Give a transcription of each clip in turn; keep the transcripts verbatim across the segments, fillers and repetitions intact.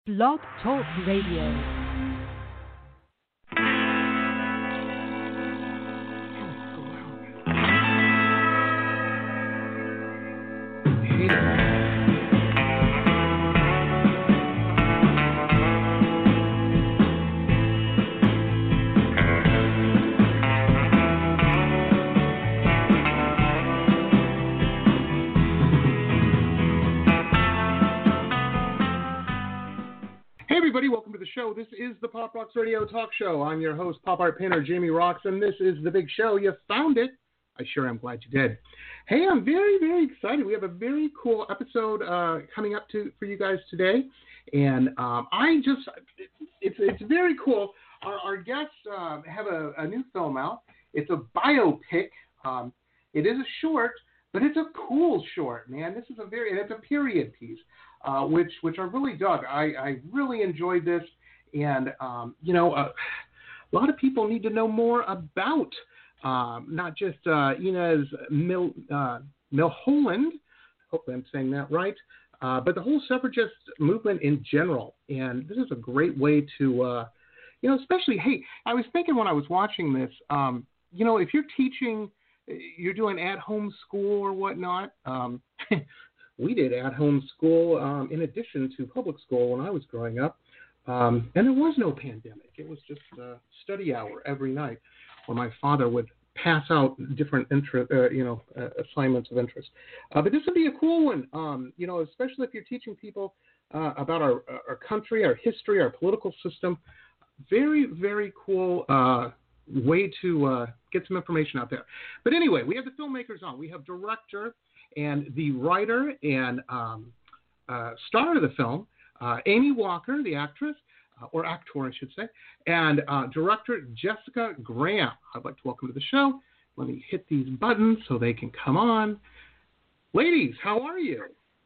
Blog Talk Radio. Welcome to the show. This is the Pop Rocks Radio Talk Show. I'm your host, pop art painter Jamie Rocks, and this is the big show. You found it. I sure am glad you did. Hey, I'm very, very excited. We have a very cool episode uh, coming up to for you guys today, and um, I just it's it's very cool. Our, our guests uh, have a, a new film out. It's a biopic. Um, it is a short, but it's a cool short, man. This is a very and it's a period piece. Uh, which which I really dug. I, I really enjoyed this, and um, you know, uh, a lot of people need to know more about um, not just uh, Inez Mil, uh, Milholland, hopefully I'm saying that right, uh, but the whole suffragist movement in general. And this is a great way to, uh, you know, especially, hey, I was thinking when I was watching this, um, you know, if you're teaching, you're doing at-home school or whatnot. Um, We did at-home school um, in addition to public school when I was growing up, um, and there was no pandemic. It was just a study hour every night where my father would pass out different inter- uh, you know, uh, assignments of interest. Uh, but this would be a cool one, um, you know, especially if you're teaching people uh, about our, our country, our history, our political system. Very, very cool uh, way to uh, get some information out there. But anyway, we have the filmmakers on. We have director and the writer and um, uh, star of the film, uh, Amy Walker, the actress, uh, or actor, I should say, and uh, director Jessica Graham. I'd like to welcome to the show. Let me hit these buttons so they can come on. Ladies, how are you?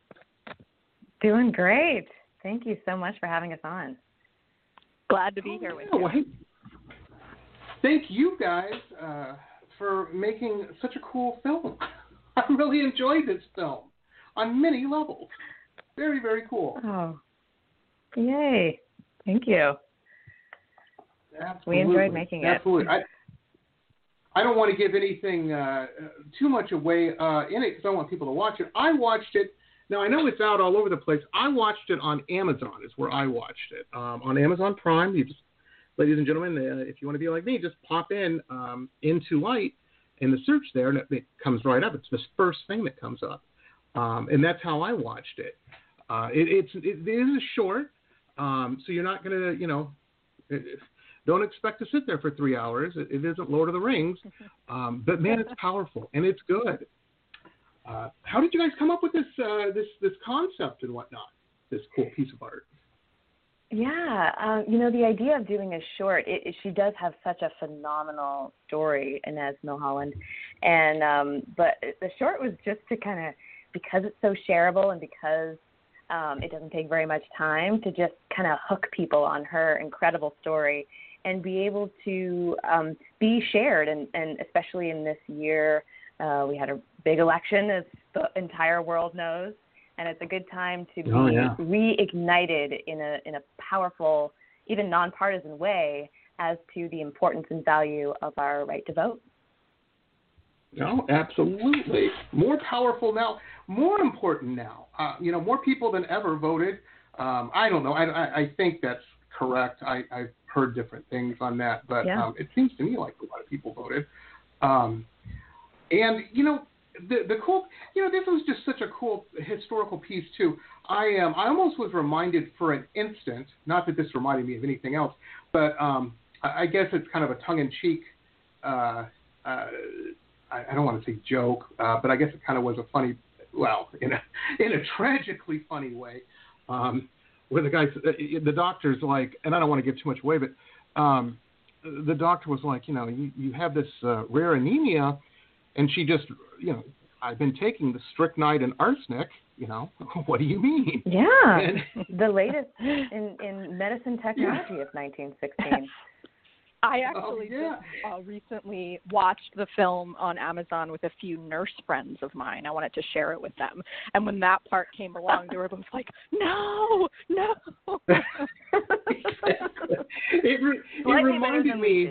Doing great. Thank you so much for having us on. Glad to be oh, here yeah. with you. Well, hey, thank you guys uh, for making such a cool film. I really enjoyed this film on many levels. Very, very cool. Oh, yay. Thank you. Absolutely. We enjoyed making it. Absolutely. I, I don't want to give anything uh, too much away uh, in it because I want people to watch it. I watched it. Now, I know it's out all over the place. I watched it on Amazon is where I watched it. Um, on Amazon Prime. You just, ladies and gentlemen, uh, if you want to be like me, just pop in um, Into Light in the search there, and it, it comes right up. It's the first thing that comes up, um, and that's how I watched it. Uh, it, it's it, it is a short, um, so you're not gonna, you know, it, don't expect to sit there for three hours. It, it isn't Lord of the Rings, um, but man, it's powerful and it's good. Uh, how did you guys come up with this uh, this this concept and whatnot? This cool piece of art. Yeah, um, you know, the idea of doing a short, it, it, she does have such a phenomenal story, Inez Milholland, and um, but the short was just to kind of, because it's so shareable and because um, it doesn't take very much time, to just kind of hook people on her incredible story and be able to um, be shared, and, and especially in this year, uh, we had a big election, as the entire world knows. And it's a good time to be oh, yeah. reignited in a in a powerful, even nonpartisan way as to the importance and value of our right to vote. No, absolutely. More powerful now, more important now. Uh, you know, more people than ever voted. Um, I don't know. I, I, I think that's correct. I, I've heard different things on that, but yeah. um, it seems to me like a lot of people voted. Um, and, you know, The the cool, you know, this was just such a cool historical piece too. I am, um, I almost was reminded for an instant, not that this reminded me of anything else, but um, I, I guess it's kind of a tongue-in-cheek. Uh, uh, I, I don't want to say joke, uh, but I guess it kind of was a funny, well, in a in a tragically funny way, um, where the guy, the doctor's like, and I don't want to give too much away, but um, the doctor was like, you know, you, you have this uh, rare anemia. And she just, you know, I've been taking the strychnine and arsenic, you know, what do you mean? Yeah, and, the latest in, in medicine technology yeah. of nineteen sixteen. I actually oh, yeah. just uh, recently watched the film on Amazon with a few nurse friends of mine. I wanted to share it with them. And when that part came along, they were both like, no, no. it re- it reminded me.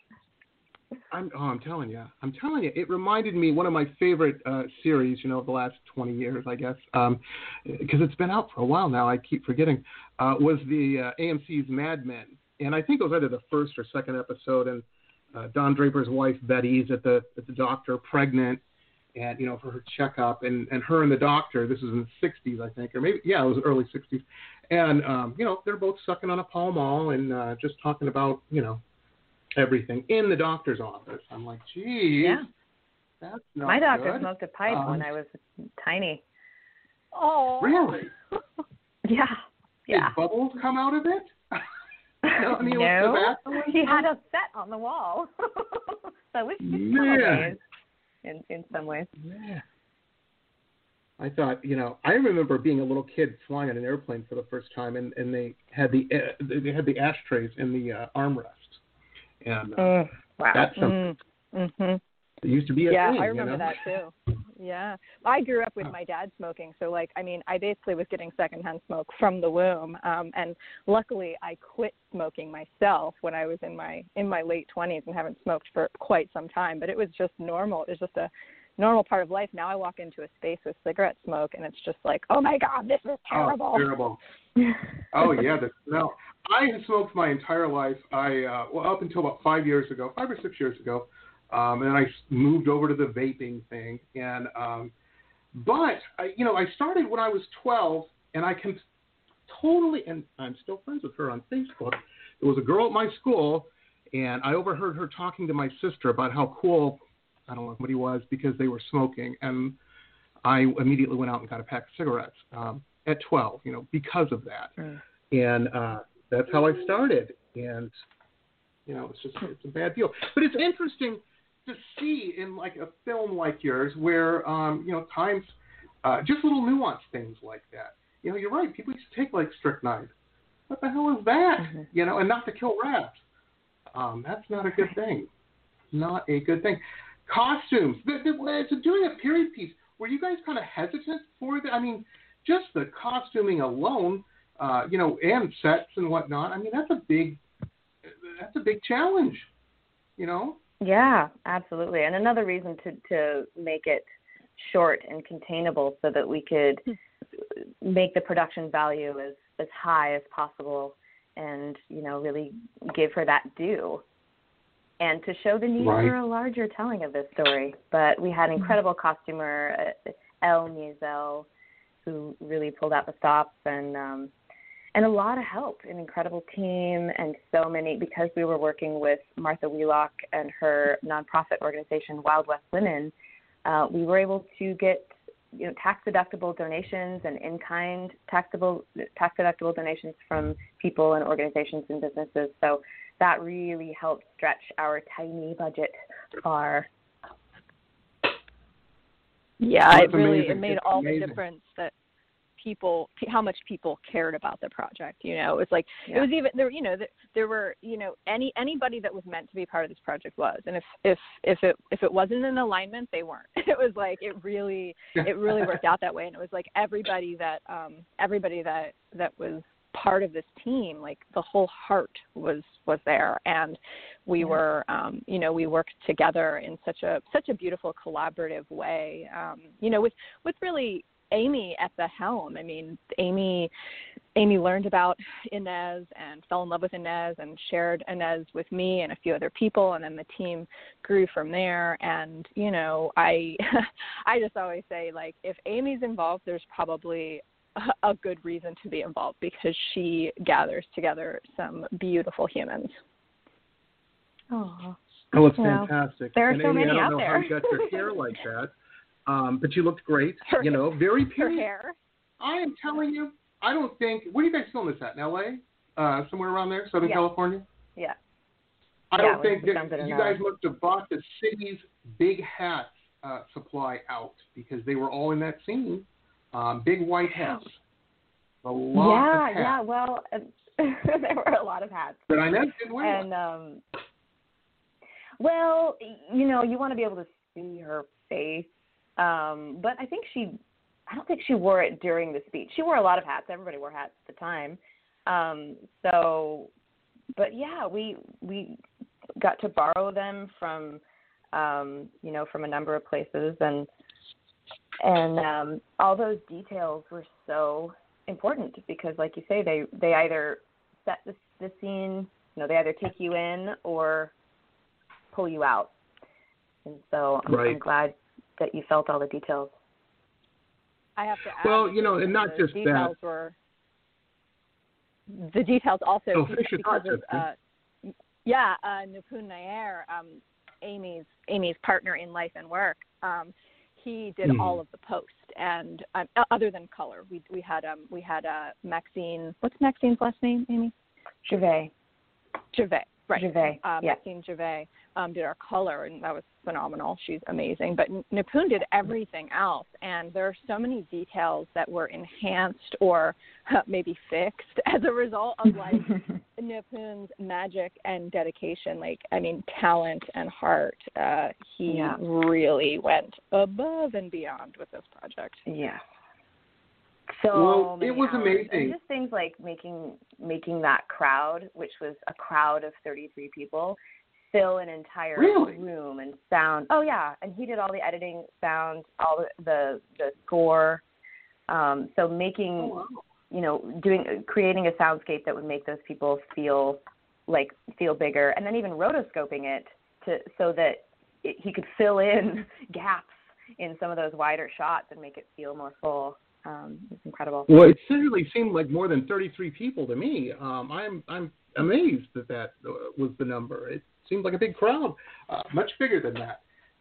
I'm, oh, I'm telling you. I'm telling you. It reminded me one of my favorite uh, series, you know, of the last twenty years, I guess, because um, it's been out for a while now. I keep forgetting. Uh, was the uh, A M C's Mad Men. And I think it was either the first or second episode, and uh, Don Draper's wife, Betty's at the at the doctor, pregnant, and, you know, for her checkup, and, and her and the doctor, this was in the sixties, I think, or maybe, yeah, it was early sixties, and, um, you know, they're both sucking on a Pall Mall and uh, just talking about, you know, everything in the doctor's office. I'm like, geez, yeah. that's not My doctor good. smoked a pipe um, when I was tiny. Oh. Really? yeah. Yeah. Did bubbles come out of it? No, no, he had a set on the wall. So it was just in in some ways. Yeah. I thought, you know, I remember being a little kid flying on an airplane for the first time, and, and they had the uh, they had the ashtrays in the uh, armrest, and uh, mm, wow, that's something. Mm, mm-hmm. It used to be a yeah, thing. I remember you know? that too. Yeah, I grew up with my dad smoking, so like, I mean, I basically was getting secondhand smoke from the womb, um, and luckily I quit smoking myself when I was in my in my late twenties and haven't smoked for quite some time. But it was just normal. It was just a normal part of life. Now I walk into a space with cigarette smoke, and it's just like, oh my God, this is terrible. Oh, terrible. Oh yeah, the smell. I have smoked my entire life. I uh, well up until about five years ago, five or six years ago. Um, and then I moved over to the vaping thing. And, um, but, I, you know, I started when I was twelve, and I can totally, and I'm still friends with her on Facebook. There was a girl at my school, and I overheard her talking to my sister about how cool, I don't know what he was, because they were smoking. And I immediately went out and got a pack of cigarettes um, at twelve, you know, because of that. Mm. And uh, that's how I started. And, you know, it's just, it's a bad deal. But it's interesting to see in like a film like yours where, um, you know, times, uh, just little nuanced things like that. You know, you're right. People used to take like strychnine. What the hell is that? Mm-hmm. You know, and not to kill rats. Um, that's not a good thing. Not a good thing. Costumes. The, the, so doing a period piece, were you guys kind of hesitant for that? I mean, just the costuming alone, uh, you know, and sets and whatnot. I mean, that's a big, that's a big challenge, you know? Yeah, absolutely. And another reason to, to make it short and containable so that we could make the production value as, as high as possible and, you know, really give her that due and to show the need right. for a larger telling of this story. But we had incredible costumer, uh, Elle Miesel, who really pulled out the stops and, um, And a lot of help, an incredible team, and so many, because we were working with Martha Wheelock and her nonprofit organization, Wild West Women, uh, we were able to get, you know, tax-deductible donations and in-kind taxable, tax-deductible donations from people and organizations and businesses. So that really helped stretch our tiny budget far. Yeah, That's it really amazing. it made it's all amazing. the difference that people, how much people cared about the project. You know, it was like, yeah. it was even there, you know, there, there were, you know, any, anybody that was meant to be part of this project was, and if, if, if it, if it wasn't in alignment, they weren't. It was like, it really, it really worked out that way. And it was like everybody that, um, everybody that, that was part of this team, like the whole heart was, was there. And we yeah. were, um, you know, we worked together in such a, such a beautiful collaborative way, um, you know, with, with really, Amy at the helm. I mean, Amy Amy learned about Inez and fell in love with Inez and shared Inez with me and a few other people, and then the team grew from there. And, you know, I I just always say, like, if Amy's involved, there's probably a, a good reason to be involved because she gathers together some beautiful humans. Oh, oh it's well, fantastic. There are and so Amy, many I don't out know there. how you got your hair like that. Um, but you looked great, her, you know, very period. Her hair. I am telling you, I don't think, where do you guys film this at, in L A? Uh, somewhere around there, Southern yeah. California? Yeah. I yeah, don't think that you guys L A. must have bought the city's big hat uh, supply out because they were all in that scene. Um, big white hats. A lot yeah, of hats. Yeah, well, uh, there were a lot of hats. But I never did wear and, one. Um, Well, you know, you want to be able to see her face, um, but I think she, I don't think she wore it during the speech. She wore a lot of hats. Everybody wore hats at the time. Um, so, but yeah, we we got to borrow them from, um, you know, from a number of places, and and um, all those details were so important because, like you say, they they either set the, the scene, you know, they either take you in or pull you out. And so I'm, right. I'm glad that you felt all the details. I have to add. Well, you know, and not the just details that. Were, the details also oh, because of, uh, yeah, uh, Nipun Nair, um, Amy's Amy's partner in life and work. Um, he did mm. all of the post, and um, other than color, we we had um we had uh, Maxine. What's Maxine's last name, Amy? Gervais. Gervais. Right. Gervais. Uh, yeah. Maxine Gervais um, did our color, and that was phenomenal. She's amazing. But Nipun did everything else, and there are so many details that were enhanced or uh, maybe fixed as a result of like Nipun's magic and dedication. Like, I mean, talent and heart. Uh, he yeah. really went above and beyond with this project. Yeah. So well, many it was hours. amazing. And just things like making making that crowd, which was a crowd of thirty-three people, fill an entire really? room and sound. Oh yeah, and he did all the editing, sound, all the the, the score. Um, so making, oh, wow. you know, doing creating a soundscape that would make those people feel like feel bigger, and then even rotoscoping it to so that it, he could fill in gaps in some of those wider shots and make it feel more full. Um, it's incredible. Well, it certainly seemed like more than thirty-three people to me. Um, I'm I'm amazed that that was the number. It seemed like a big crowd, uh, much bigger than that.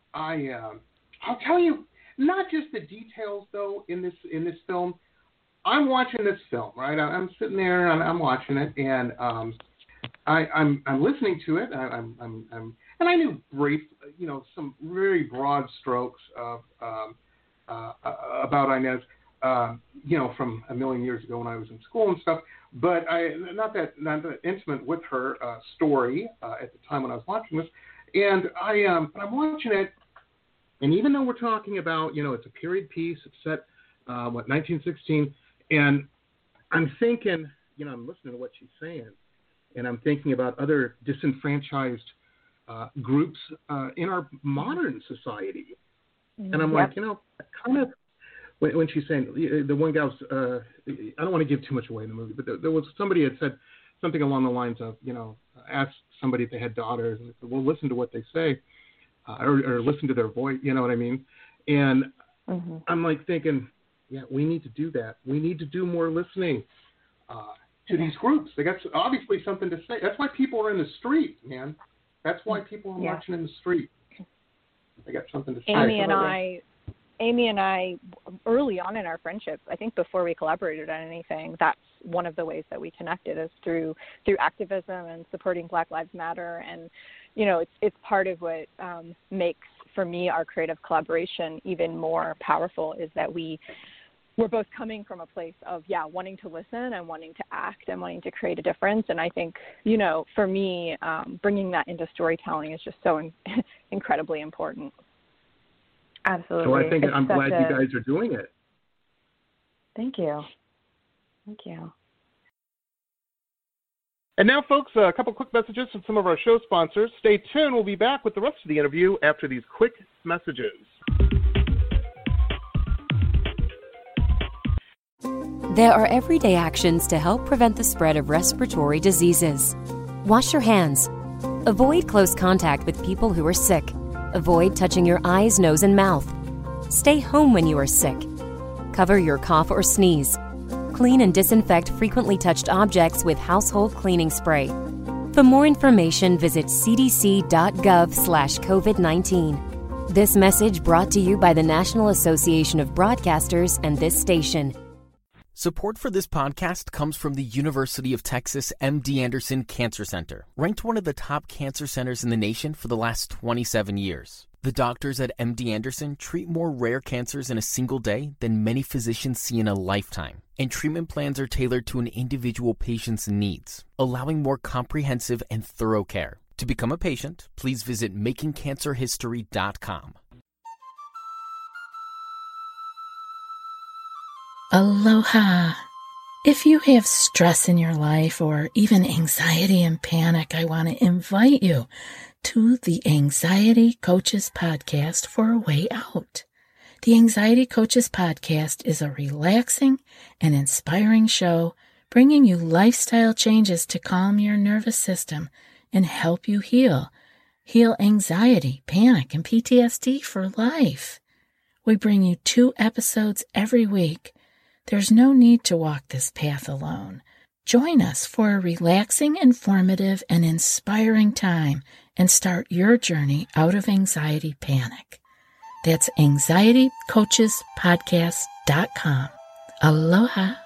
I um, I'll tell you, not just the details though in this in this film. I'm watching this film, right? I'm sitting there and I'm watching it, and um, I, I'm I'm listening to it. I, I'm I'm I'm and I knew brief, you know, some very broad strokes of um, uh, about Inez. Uh, you know, from a million years ago when I was in school and stuff, but I not that not that intimate with her uh, story uh, at the time when I was watching this. And I, um, but I'm watching it, and even though we're talking about, you know, it's a period piece, it's set uh, what nineteen sixteen, and I'm thinking, you know, I'm listening to what she's saying, and I'm thinking about other disenfranchised uh, groups uh, in our modern society, and I'm yep. like, you know, kind of. When she's saying, the one guy was, uh, I don't want to give too much away in the movie, but there, there was somebody had said something along the lines of, you know, ask somebody if they had daughters, and they said, well, listen to what they say, uh, or, or listen to their voice, you know what I mean? And mm-hmm. I'm like thinking, yeah, we need to do that. We need to do more listening uh, to these groups. They got obviously something to say. That's why people are in the street, man. That's why people are yeah. marching in the street. They got something to say. Amy and I... Amy and I, early on in our friendship, I think before we collaborated on anything, that's one of the ways that we connected is through through activism and supporting Black Lives Matter. And, you know, it's it's part of what um, makes, for me, our creative collaboration even more powerful is that we, we're both coming from a place of, yeah, wanting to listen and wanting to act and wanting to create a difference. And I think, you know, for me, um, bringing that into storytelling is just so in, incredibly important. Absolutely. So I think it's I'm glad a... you guys are doing it. Thank you. Thank you. And now, folks, a couple quick messages from some of our show sponsors. Stay tuned. We'll be back with the rest of the interview after these quick messages. There are everyday actions to help prevent the spread of respiratory diseases. Wash your hands. Avoid close contact with people who are sick. Avoid touching your eyes, nose, and mouth. Stay home when you are sick. Cover your cough or sneeze. Clean and disinfect frequently touched objects with household cleaning spray. For more information, visit c d c dot gov slash covid nineteen. This message brought to you by the National Association of Broadcasters and this station. Support for this podcast comes from the University of Texas M D Anderson Cancer Center, ranked one of the top cancer centers in the nation for the last twenty-seven years. The doctors at M D Anderson treat more rare cancers in a single day than many physicians see in a lifetime, and treatment plans are tailored to an individual patient's needs, allowing more comprehensive and thorough care. To become a patient, please visit making cancer history dot com. Aloha. If you have stress in your life or even anxiety and panic, I want to invite you to the Anxiety Coaches Podcast for a way out. The Anxiety Coaches Podcast is a relaxing and inspiring show bringing you lifestyle changes to calm your nervous system and help you heal. Heal anxiety, panic, and P T S D for life. We bring you two episodes every week. There's no need to walk this path alone. Join us for a relaxing, informative, and inspiring time and start your journey out of anxiety panic. That's anxiety coaches podcast dot com. Aloha.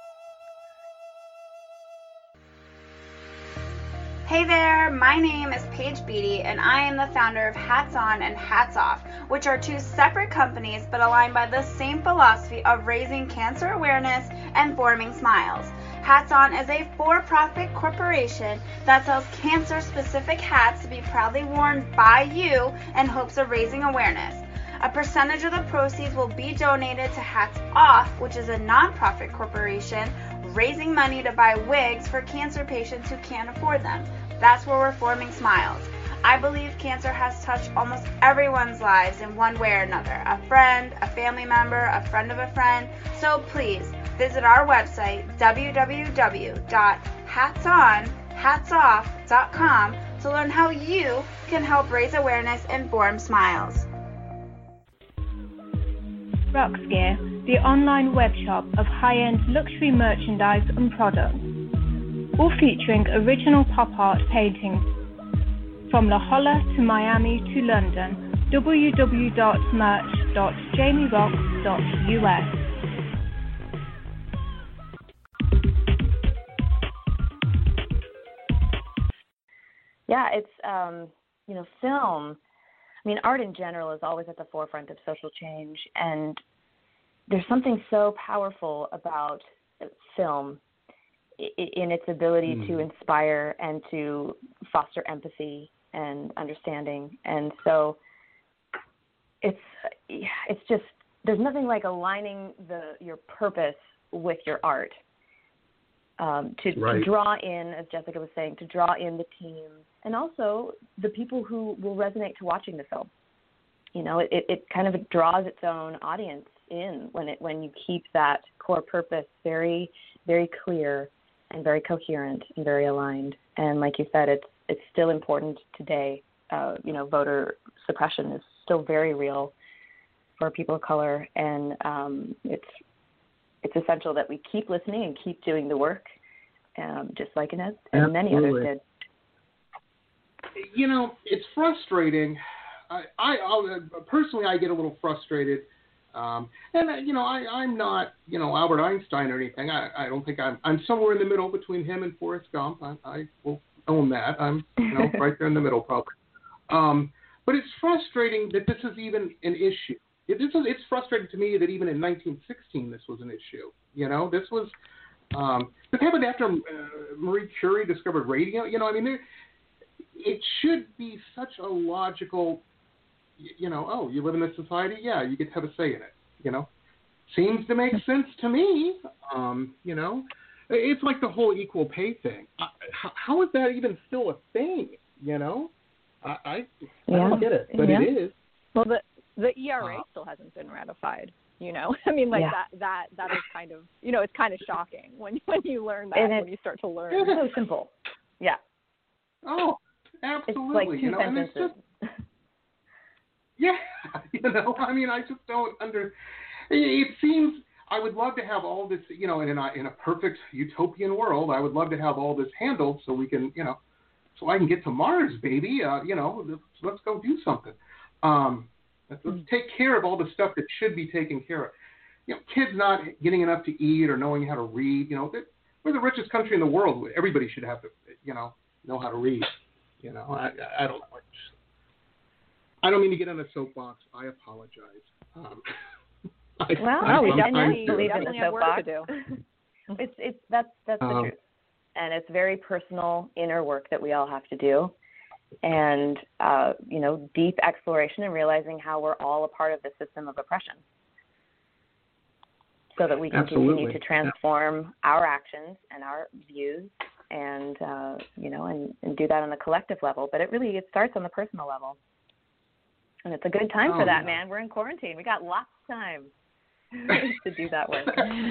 Hey there, my name is Paige Beatty, and I am the founder of Hats On and Hats Off, which are two separate companies but aligned by the same philosophy of raising cancer awareness and forming smiles. Hats On is a for-profit corporation that sells cancer-specific hats to be proudly worn by you in hopes of raising awareness. A percentage of the proceeds will be donated to Hats Off, which is a nonprofit corporation raising money to buy wigs for cancer patients who can't afford them. That's where we're forming smiles. I believe cancer has touched almost everyone's lives in one way or another. A friend, a family member, a friend of a friend. So please visit our website, w w w dot hats on hats off dot com, to learn how you can help raise awareness and form smiles. Rox Gear, the online web shop of high-end luxury merchandise and products, all featuring original pop art paintings from La Jolla to Miami to London. w w w dot merch dot jamie rox dot u s. Yeah, it's, um, you know, film. I mean, art in general is always at the forefront of social change, and there's something so powerful about film in its ability mm. to inspire and to foster empathy and understanding. And so it's it's just, there's nothing like aligning the your purpose with your art. Um, to, right. to draw in, as Jessica was saying, to draw in the team and also the people who will resonate to watching the film. You know, it, it kind of draws its own audience in when it when you keep that core purpose very, very clear and very coherent and very aligned. And like you said, it's it's still important today. Uh, you know, voter suppression is still very real for people of color, and um, it's it's essential that we keep listening and keep doing the work, um, just like Inez and many others did. You know, it's frustrating. I, I I'll, personally, I get a little frustrated. Um, and, uh, you know, I, I'm not, you know, Albert Einstein or anything. I, I don't think I'm, I'm somewhere in the middle between him and Forrest Gump. I, I will own that. I'm, you know, right there in the middle probably. Um, but it's frustrating that this is even an issue. It, this is, it's frustrating to me that even in nineteen sixteen this was an issue. You know, this was, um, this happened after uh, Marie Curie discovered radio. You know, I mean, there, it should be such a logical, you know, oh, you live in this society? Yeah, you get to have a say in it, you know. Seems to make sense to me, um, you know. It's like the whole equal pay thing. I, how, how is that even still a thing, you know? I, I, I yeah. don't get it, but yeah. it is. Well, the the E R A uh, still hasn't been ratified, you know. I mean, like, yeah. that, that, that is kind of, you know, it's kind of shocking when, when you learn that, and when you start to learn. It's so simple. Yeah. Oh, absolutely. It's like two you know, sentences. And it's just, yeah, you know, I mean, I just don't under. It seems I would love to have all this, you know, in a in a perfect utopian world, I would love to have all this handled so we can, you know, so I can get to Mars, baby. Uh, you know, let's, let's go do something. Um, let's, let's take care of all the stuff that should be taken care of. You know, kids not getting enough to eat or knowing how to read. You know, we're the richest country in the world. Everybody should have to, you know, know how to read. You know, I, I don't know. I don't mean to get on a soapbox. I apologize. Um, I, well, I, no, we I, definitely I, believe I in the have work soapbox. to do. it's it's that's that's um, the truth, and it's very personal inner work that we all have to do. and, uh, you know, deep exploration and realizing how we're all a part of the system of oppression so that we can Absolutely. continue to transform our actions and our views and, uh, you know, and, and do that on a collective level. But it really, it starts on the personal level. And it's a good time oh, for that, yeah. man. We're in quarantine. We got lots of time to do that work.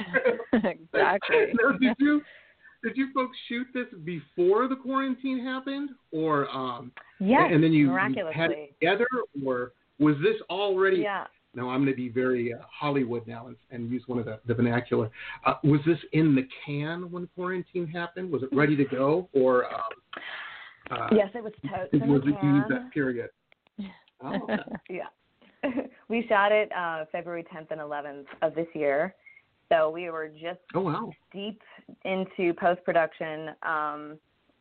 Exactly. Now, did you did you folks shoot this before the quarantine happened, or um? Yes, and then you, miraculously. you had it together, or was this already? Yeah. No, I'm going to be very uh, Hollywood now and, and use one of the, the vernacular. Uh, was this in the can when quarantine happened? Was it ready to go, or um, uh, yes, it was totes in was the it can. used that period? Oh, okay. Yeah. We shot it uh, February tenth and eleventh of this year. So we were just oh, wow. deep into post-production um,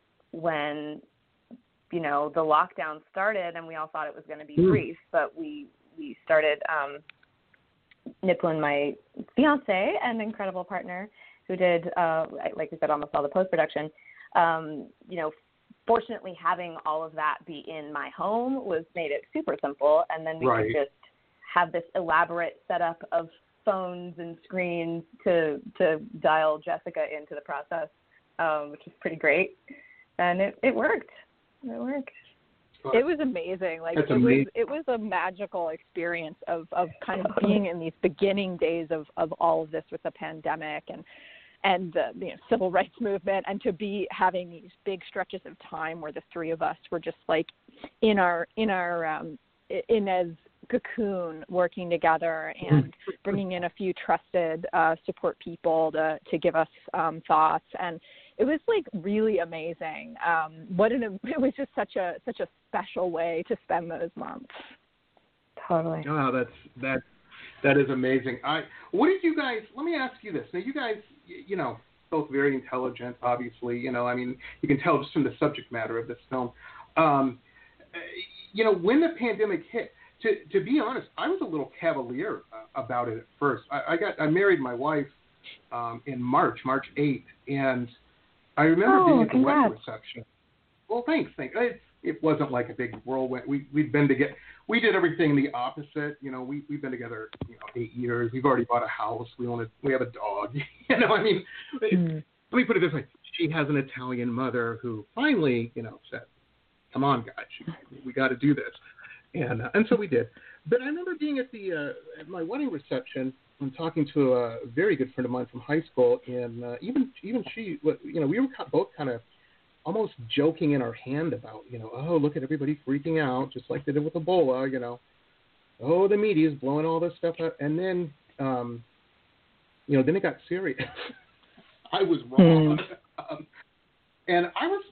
when, you know, the lockdown started, and we all thought it was going to be mm. brief, but we, we started, um, Niplin, my fiance and incredible partner, who did, uh, like I said, almost all the post-production, um, you know, fortunately, having all of that be in my home was made it super simple, and then we right. could just have this elaborate setup of phones and screens to to dial Jessica into the process, um, which is pretty great, and it, it worked. It worked. It was amazing. Like That's it amazing. was it was a magical experience of, of kind of being in these beginning days of, of all of this with the pandemic and. and the you know, civil rights movement, and to be having these big stretches of time where the three of us were just like in our in our um, in as cocoon working together and bringing in a few trusted uh, support people to to give us um, thoughts, and it was like really amazing. Um, what an it was just such a such a special way to spend those months. Totally. Oh, that's that. That is amazing. I. What did you guys? Let me ask you this. Now, you guys, you know, both very intelligent, obviously. You know, I mean, you can tell just from the subject matter of this film. Um, you know, when the pandemic hit, to to be honest, I was a little cavalier uh, about it at first. I, I got I married my wife um, in March, March eighth, and I remember oh, being at the congrats. wedding reception. Well, thanks, thanks. It, it wasn't like a big whirlwind. We we'd been together. We did everything the opposite. You know, we we've been together, you know, eight years. We've already bought a house. We own a, we have a dog. You know, I mean, mm. let me put it this way: she has an Italian mother who finally, you know, said, "Come on, guys, we got to do this," and uh, and so we did. But I remember being at the uh, at my wedding reception and talking to a very good friend of mine from high school, and uh, even even she, you know, we were both kind of almost joking in our hand about, you know, oh, look at everybody freaking out, just like they did with Ebola, you know. Oh, the media's blowing all this stuff up. And then, um, you know, then it got serious. I was wrong. Mm. Um, and I was,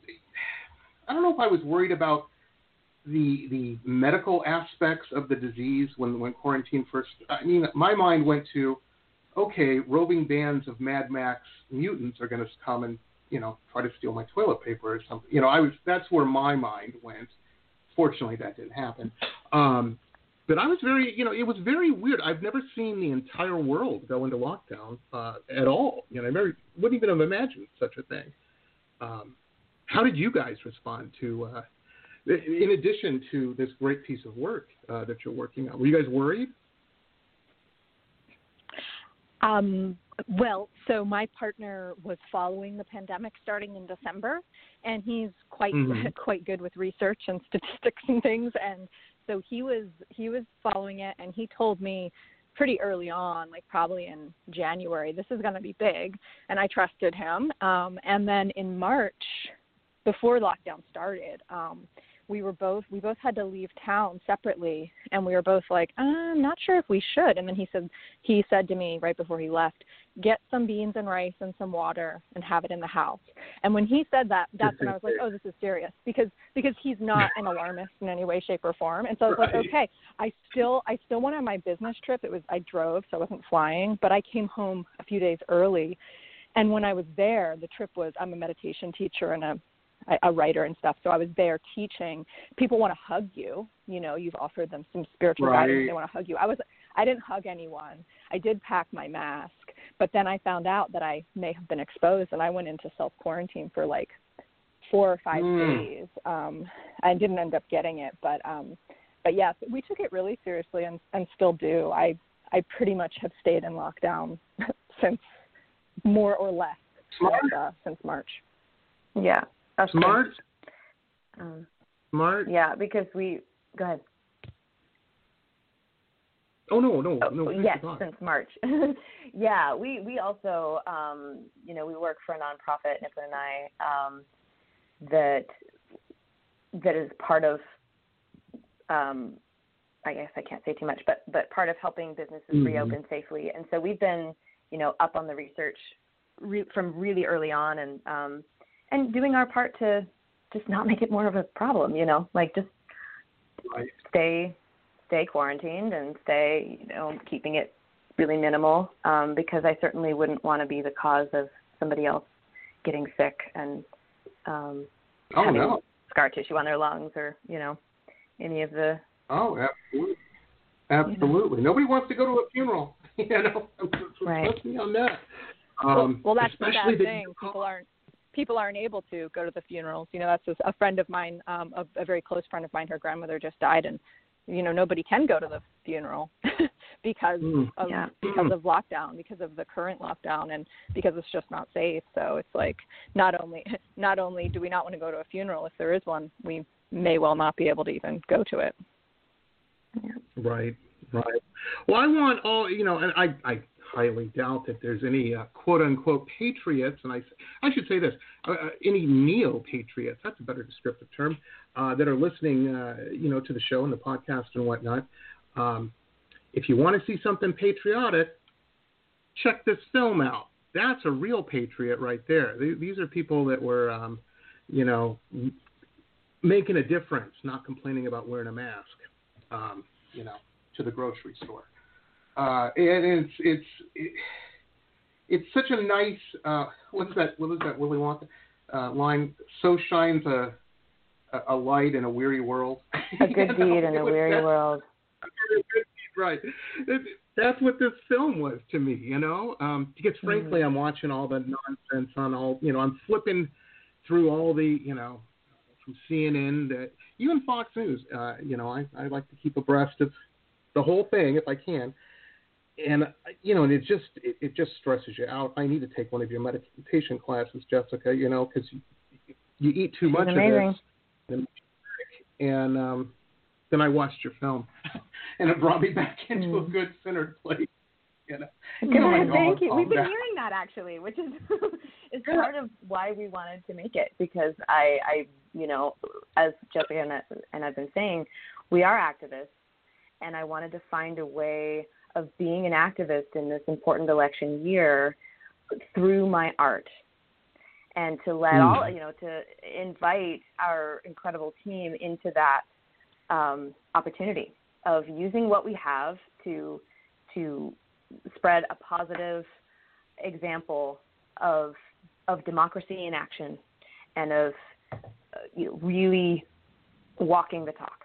I don't know if I was worried about the the medical aspects of the disease when, when quarantine first, I mean, my mind went to, okay, roving bands of Mad Max mutants are going to come and, you know, try to steal my toilet paper or something. You know, I was, that's where my mind went. Fortunately, that didn't happen. Um, but I was very, you know, it was very weird. I've never seen the entire world go into lockdown uh, at all. You know, I never, wouldn't even have imagined such a thing. Um, how did you guys respond to, uh, in addition to this great piece of work uh, that you're working on? Were you guys worried? Um, well, so my partner was following the pandemic starting in December, and he's quite mm-hmm. quite good with research and statistics and things, and so he was he was following it, and he told me pretty early on, like probably in January, this is going to be big, and I trusted him. Um, and then in March, before lockdown started, um, we were both, we both had to leave town separately, and we were both like, I'm not sure if we should. And then he said, he said to me right before he left, get some beans and rice and some water and have it in the house. And when he said that, that's when I was like, oh, this is serious, because, because he's not an alarmist in any way, shape or form. And so I was right. like, okay, I still, I still went on my business trip. It was, I drove, so I wasn't flying, but I came home a few days early. And when I was there, the trip was, I'm a meditation teacher and a, a writer and stuff. So I was there teaching. People want to hug you. You know, you've offered them some spiritual right. guidance. They want to hug you. I was, I didn't hug anyone. I did pack my mask, but then I found out that I may have been exposed, and I went into self-quarantine for like four or five mm. days. Um, I didn't end up getting it, but um, but yes, we took it really seriously and, and still do. I I pretty much have stayed in lockdown since more or less since, uh, since March. Yeah. That's Smart. Um, Smart. Yeah, because we go ahead. Oh no, no, oh, no. Yes, since March. yeah, we we also um, you know we work for a nonprofit, Niplin and I, um, that that is part of. Um, I guess I can't say too much, but but part of helping businesses mm-hmm. reopen safely, and so we've been you know up on the research re- from really early on, and um, and doing our part to just not make it more of a problem. You know, like just right. stay. stay quarantined and stay, you know, keeping it really minimal um, because I certainly wouldn't want to be the cause of somebody else getting sick and um, oh, having no. scar tissue on their lungs or, you know, any of the... Oh, absolutely. Absolutely. You know. Nobody wants to go to a funeral, you know. Right. Trust me on that. Um, well, well, that's the bad the, thing. People aren't people aren't able to go to the funerals. You know, that's a, a friend of mine, um, a, a very close friend of mine, her grandmother just died, and you know, nobody can go to the funeral because mm. of yeah. because of lockdown, because of the current lockdown, and because it's just not safe. So it's like not only not only do we not want to go to a funeral, if there is one, we may well not be able to even go to it. Yeah. Right, right. Well, I want all you know, and I, I highly doubt that there's any uh, quote unquote patriots, and I I should say this, uh, any neo patriots. That's a better descriptive term. Uh, that are listening, uh, you know, to the show and the podcast and whatnot. Um, if you want to see something patriotic, check this film out. That's a real patriot right there. These are people that were, um, you know, making a difference, not complaining about wearing a mask, um, you know, to the grocery store. Uh, and it's it's it, it's such a nice. Uh, what's that? What is that Willy Wonka uh, line? So shines a a light in a weary world. A good deed know? in a weary that, world. Right. That's what this film was to me, you know. Um, because frankly, mm. I'm watching all the nonsense on all, you know, I'm flipping through all the, you know, from C N N to even Fox News. Uh, you know, I, I like to keep abreast of the whole thing if I can. And, you know, and it just, it, it just stresses you out. I need to take one of your meditation classes, Jessica, you know, because you, you eat too She's much amazing. of this. And um, then I watched your film, and it brought me back into mm. a good centered place. You know, good, you know, like, thank oh, you. We've been down. hearing that actually, which is is part of why we wanted to make it because I, I you know, as Jessica and, I, and I've been saying, we are activists, and I wanted to find a way of being an activist in this important election year through my art. And to let mm. all, you know, to invite our incredible team into that um, opportunity of using what we have to to spread a positive example of of democracy in action and of uh, you know, really walking the talk.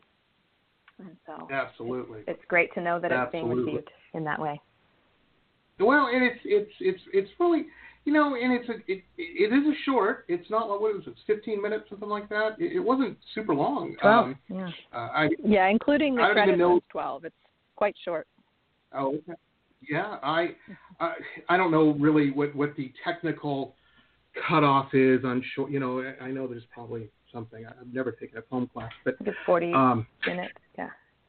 And so, absolutely, it's, it's great to know that absolutely. it's being received in that way. Well, and it's it's it's it's really. You know, and it's a, it, it is a short. It's not, what was it, fifteen minutes, something like that? It, it wasn't super long. twelve, um, yeah. Uh, I, yeah, including the I credits, know, it's twelve. It's quite short. Oh, yeah. I, I I don't know really what, what the technical cutoff is on short. You know, I know there's probably something. I've never taken a film class. But it's forty um, minutes, yeah.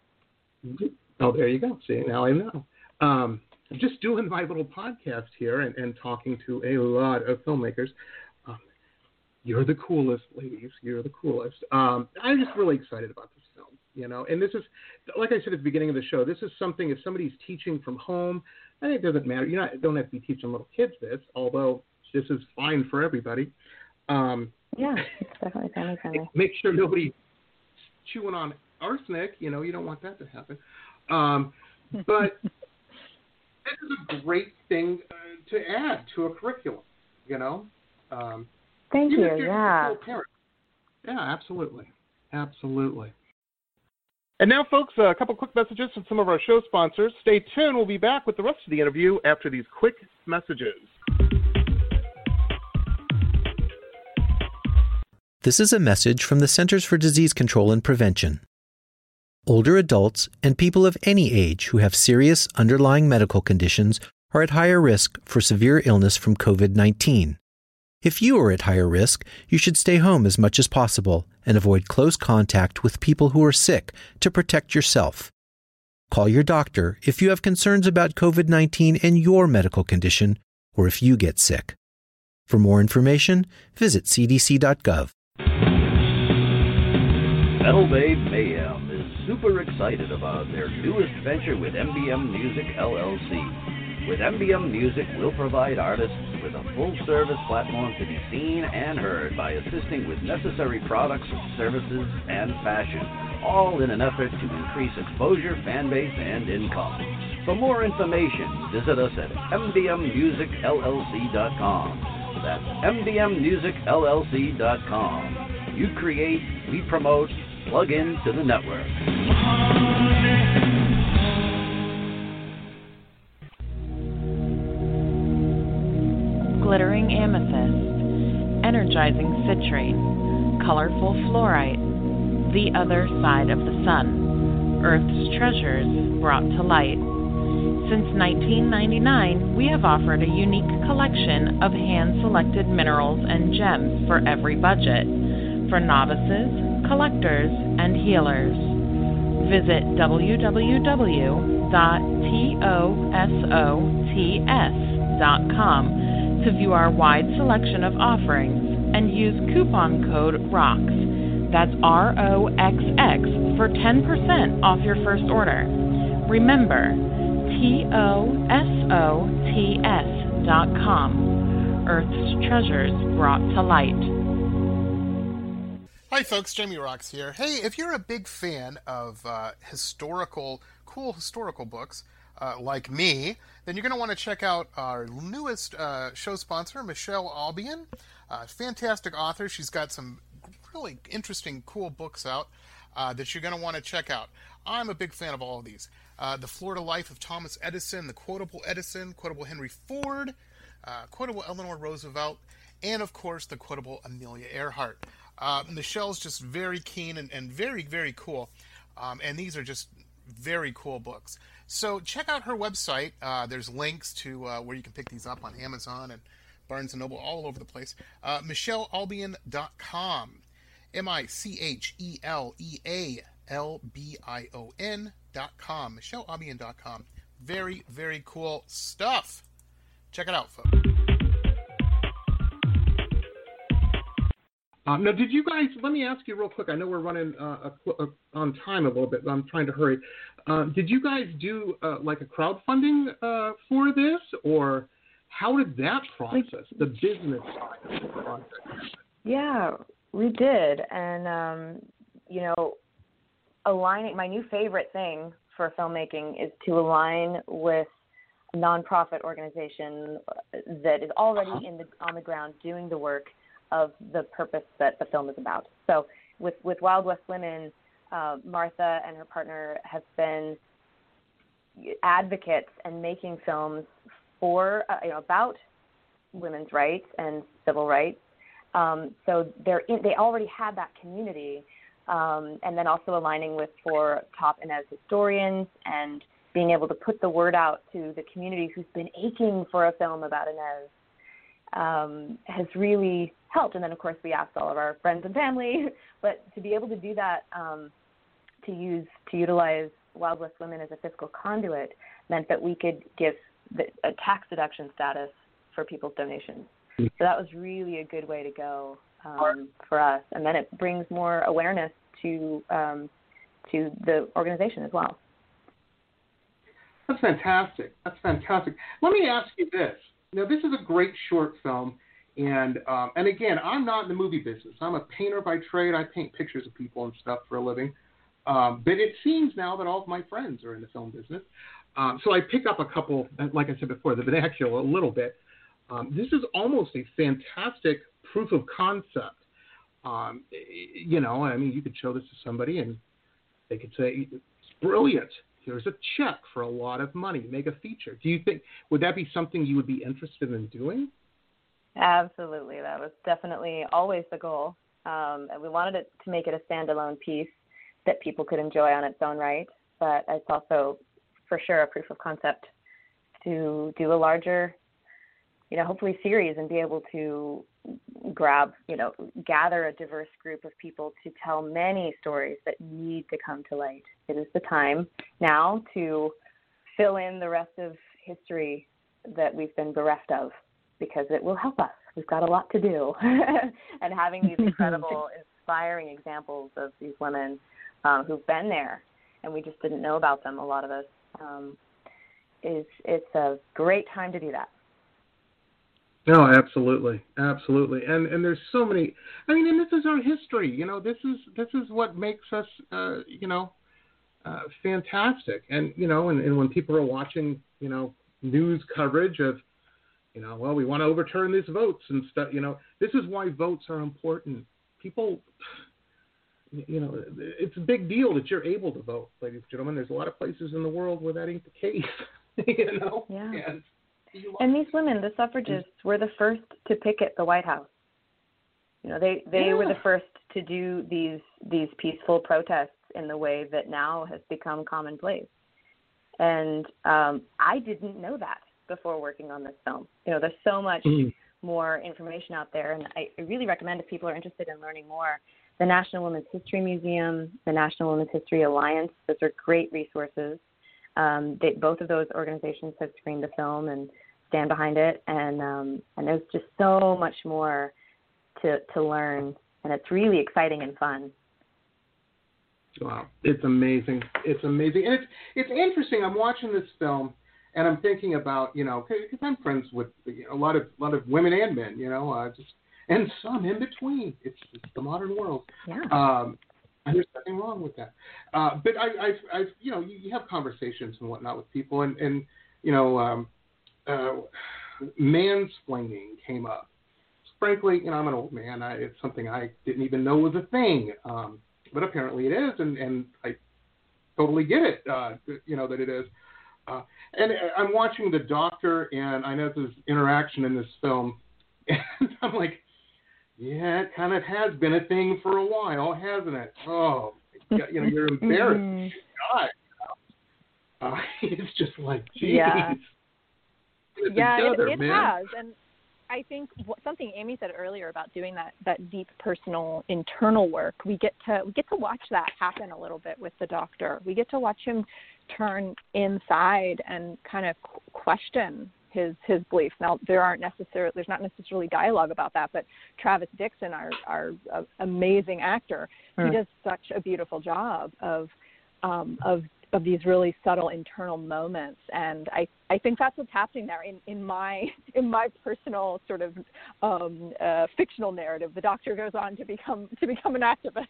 Oh, there you go. See, now I know. Um, just doing my little podcast here and, and talking to a lot of filmmakers. Um, you're the coolest, ladies. You're the coolest. Um, I'm just really excited about this film, you know. And this is, like I said at the beginning of the show, this is something, if somebody's teaching from home, I think it doesn't matter. You know, don't have to be teaching little kids this, although this is fine for everybody. Um, yeah, it's definitely family friendly. Make sure nobody's chewing on arsenic. You know, you don't want that to happen. Um, but... This is a great thing uh, to add to a curriculum, you know. Um, Thank you. Yeah. Yeah, absolutely, absolutely. And now, folks, a couple quick messages from some of our show sponsors. Stay tuned. We'll be back with the rest of the interview after these quick messages. This is a message from the Centers for Disease Control and Prevention. Older adults and people of any age who have serious underlying medical conditions are at higher risk for severe illness from covid nineteen. If you are at higher risk, you should stay home as much as possible and avoid close contact with people who are sick to protect yourself. Call your doctor if you have concerns about covid nineteen and your medical condition, or if you get sick. For more information, visit c d c dot gov. Metal Babe Mayhem is super excited about their newest venture with M B M Music L L C. With M B M Music, we'll provide artists with a full-service platform to be seen and heard by assisting with necessary products, services, and fashion, all in an effort to increase exposure, fan base, and income. For more information, visit us at m b m music l l c dot com. That's m b m music l l c dot com. You create, we promote, plug into the network. Glittering amethyst, energizing citrine, colorful fluorite, the other side of the sun, Earth's treasures brought to light. Since nineteen ninety-nine, we have offered a unique collection of hand-selected minerals and gems for every budget, for novices, collectors, and healers. Visit w w w dot tosots dot com to view our wide selection of offerings and use coupon code ROXX, that's R O X X, for ten percent off your first order. Remember, T O S O T S dot com, Earth's treasures brought to light. Hi folks, Jamie Roxx here. Hey, if you're a big fan of uh, historical, cool historical books, Uh, like me, then you're going to want to check out our newest uh, show sponsor, Michelle Albion. Uh, fantastic author. She's got some really interesting, cool books out uh, that you're going to want to check out. I'm a big fan of all of these. Uh, the Florida Life of Thomas Edison, The Quotable Edison, Quotable Henry Ford, uh, Quotable Eleanor Roosevelt, and of course the Quotable Amelia Earhart. Uh, Michelle's just very keen and, and very, very cool. Um, and these are just very cool books. So check out her website. Uh, there's links to uh, where you can pick these up on Amazon and Barnes and Noble, all over the place. Uh, michelle albion dot com. M I C H E L E A L B I O N dot com. michelle albion dot com. Very, very cool stuff. Check it out, folks. Um, now, did you guys, let me ask you real quick. I know we're running uh, a, a, on time a little bit, but I'm trying to hurry. Uh, did you guys do uh, like a crowdfunding uh, for this, or how did that process, the business side of the project? Yeah, we did. And, um, you know, aligning, my new favorite thing for filmmaking is to align with a nonprofit organization that is already uh-huh. in the, on the ground doing the work of the purpose that the film is about. So with, with Wild West Women, uh, Martha and her partner have been advocates and making films for, uh, you know, about women's rights and civil rights. Um, so they're in, they already had that community, um, and then also aligning with for top Inez historians and being able to put the word out to the community who's been aching for a film about Inez. Um, has really helped. And then, of course, we asked all of our friends and family. But to be able to do that, um, to use to utilize Wild West Women as a fiscal conduit, meant that we could give the, a tax deduction status for people's donations. So that was really a good way to go um, for us. And then it brings more awareness to um, to the organization as well. That's fantastic. That's fantastic. Let me ask you this. Now, this is a great short film, and um, and again, I'm not in the movie business. I'm a painter by trade. I paint pictures of people and stuff for a living. Um, but it seems now that all of my friends are in the film business. Um, so I pick up a couple, like I said before, the vernacular a little bit. Um, this is almost a fantastic proof of concept. Um, you know, I mean, you could show this to somebody, and they could say, it's brilliant. Here's a check for a lot of money. Make a feature. Do you think, would that be something you would be interested in doing? Absolutely. That was definitely always the goal. Um, and we wanted it to make it a standalone piece that people could enjoy on its own right. But it's also, for sure, a proof of concept to do a larger, you know, hopefully series and be able to grab, you know, gather a diverse group of people to tell many stories that need to come to light. It is the time now to fill in the rest of history that we've been bereft of, because it will help us. We've got a lot to do. And having these incredible, inspiring examples of these women um, who've been there, and we just didn't know about them, a lot of us, um, is it's a great time to do that. No, absolutely, absolutely, and and there's so many. I mean, and this is our history. You know, this is this is what makes us, uh, you know, uh, fantastic. And you know, and, and when people are watching, you know, news coverage of, you know, well, we want to overturn these votes and stuff. You know, this is why votes are important. People, you know, it's a big deal that you're able to vote, ladies and gentlemen. There's a lot of places in the world where that ain't the case. You know. Yeah. And, And these women, the suffragists, were the first to picket the White House. You know, they, they yeah. were the first to do these these peaceful protests in the way that now has become commonplace. And um, I didn't know that before working on this film. You know, there's so much mm. more information out there, and I really recommend, if people are interested in learning more, the National Women's History Museum, the National Women's History Alliance. Those are great resources. Um, they, both of those organizations have screened the film and stand behind it, and um, and there's just so much more to to learn, and it's really exciting and fun. Wow, it's amazing! It's amazing, and it's it's interesting. I'm watching this film, and I'm thinking about, you know, because I'm friends with, you know, a lot of a lot of women and men, you know, uh, just and some in between. It's, it's the modern world. Yeah. Um, and there's nothing wrong with that. Uh, but I, I've, I've, you know, you, you have conversations and whatnot with people, and, and you know, um, uh, mansplaining came up. Frankly, you know, I'm an old man. I, it's something I didn't even know was a thing, um, but apparently it is, and, and I totally get it, uh, you know, that it is. Uh, and I'm watching the doctor, and I know there's interaction in this film, and I'm like, yeah, it kind of has been a thing for a while, hasn't it? Oh, you know, you're embarrassed. God, you know? uh, it's just like, geez. Yeah, yeah together, it, it man. has. And I think what, something Amy said earlier about doing that, that deep personal internal work, we get to we get to watch that happen a little bit with the doctor. We get to watch him turn inside and kind of question his his beliefs. Now, there aren't necessarily there's not necessarily dialogue about that, but Travis Dixon, our our uh, amazing actor, mm. he does such a beautiful job of um, of of these really subtle internal moments, and I, I think that's what's happening there in, in my in my personal sort of um, uh, fictional narrative. The doctor goes on to become to become an activist.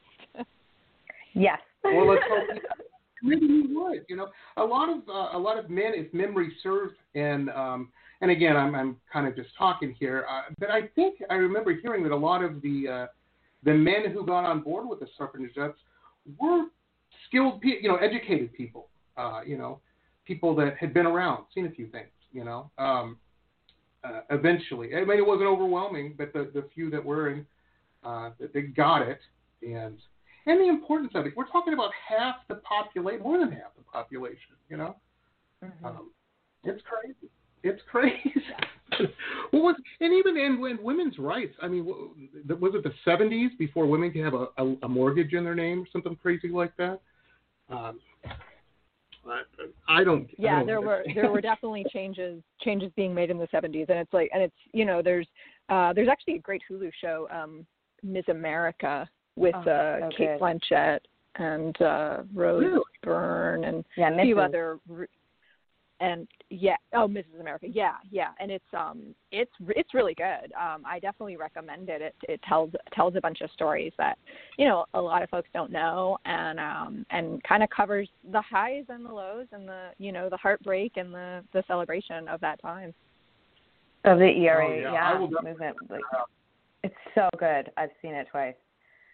Yes. Well, let's hope. Maybe he would. You know, a lot of uh, a lot of men, if memory serves, and um, and again, I'm I'm kind of just talking here, uh, but I think I remember hearing that a lot of the uh, the men who got on board with the suffragettes were skilled, pe- you know, educated people. Uh, you know, people that had been around, seen a few things. You know, um, uh, eventually, I mean, it wasn't overwhelming, but the the few that were in, uh, they got it, and. And the importance of it. We're talking about half the population, more than half the population, you know? Mm-hmm. Um, it's crazy. It's crazy. What was, and even in when women's rights, I mean, was it the seventies before women could have a, a, a mortgage in their name or something crazy like that? Um, I, I don't. Yeah, I don't there were there were definitely changes changes being made in the seventies, and it's like, and it's, you know, there's uh, there's actually a great Hulu show, um, Miz America, with oh, uh, so Kate good. Blanchett and uh, Rose really? Byrne and yeah, a few other, and yeah, oh, Missus America, yeah, yeah, and it's um, it's it's really good. Um, I definitely recommend it. It it tells tells a bunch of stories that, you know, a lot of folks don't know, and um, and kind of covers the highs and the lows and the, you know, the heartbreak and the, the celebration of that time. Of the E R A, oh, yeah, yeah, I will movement. Like, it's so good. I've seen it twice.